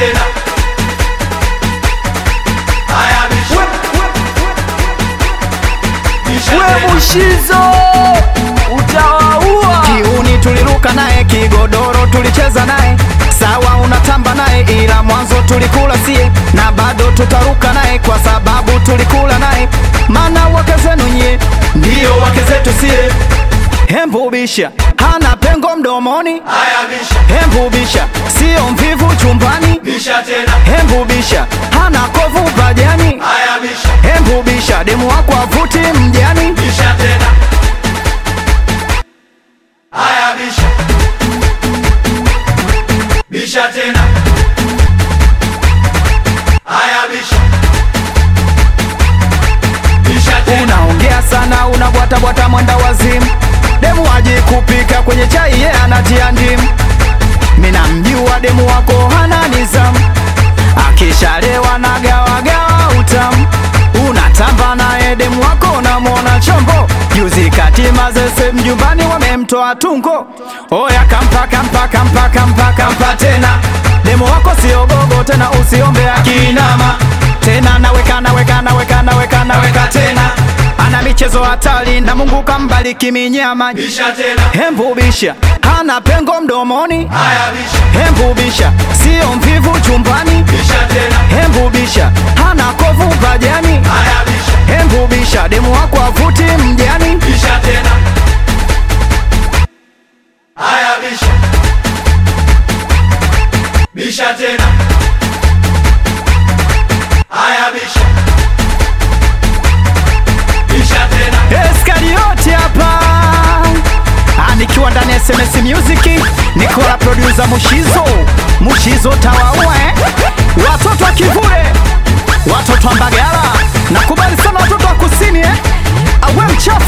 tena. Haya bisha. We Mushizo utawaua. Kiuni tuliruka naye, kigodoro tulicheza naye, sawa unatamba naye, ila mwanzo tulikula sie, na bado tutaruka naye kwa sababu tulikula naye, mana wake zenu nye Ndiyo wake zetu sie. Hembubisha hana pengo mdomoni. Haya bisha. Hembubisha sio mvivu chumbani. Bisha tena. Hembubisha hana kovu pajani. Haya bisha. Hembubisha demu wako avuti mjani. Bisha tena. Haya bisha. Bisha tena. Haya bisha. Bisha tena. Unaongea sana, unabwata mwenda wazimu, demu waji kupika kwenye chai ye anatia ndimu. Mina mjua demu wako hana nizamu, akishalewa na gawa utamu. Unatamba naye demu wako unamwona chombo, juzi kati Mazese mjumbani wamemtoa tungo. Oya kampa tena, demu wako sio gogo tena, usiombe akinama tena, naweka tena. Ana michezo hatari na Mungu kambariki minyama. Bisha tena. Hembubisha hana pengo mdomoni. Haya bisha. Hembubisha sio mvivu chumbani. Bisha tena. Hembubisha hana kovu pajani. Haya bisha. Hembubisha demu wako avuti mjani. Bisha tena. Haya bisha. Bisha tena. Haya bisha. Bisha tena. Eskarioti hapa, nikiwa ndani ya SMS Music, nikola producer Mushizo tawaua watoto wa Kivule, watoto wa Mbagala, nakubali sana watoto wa Kusini awe mchafu.